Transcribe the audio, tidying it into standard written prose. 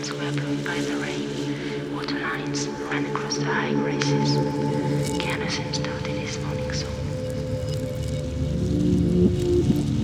fields were blown by the rain. Water lines ran across the high grasses. Candace started his morning song.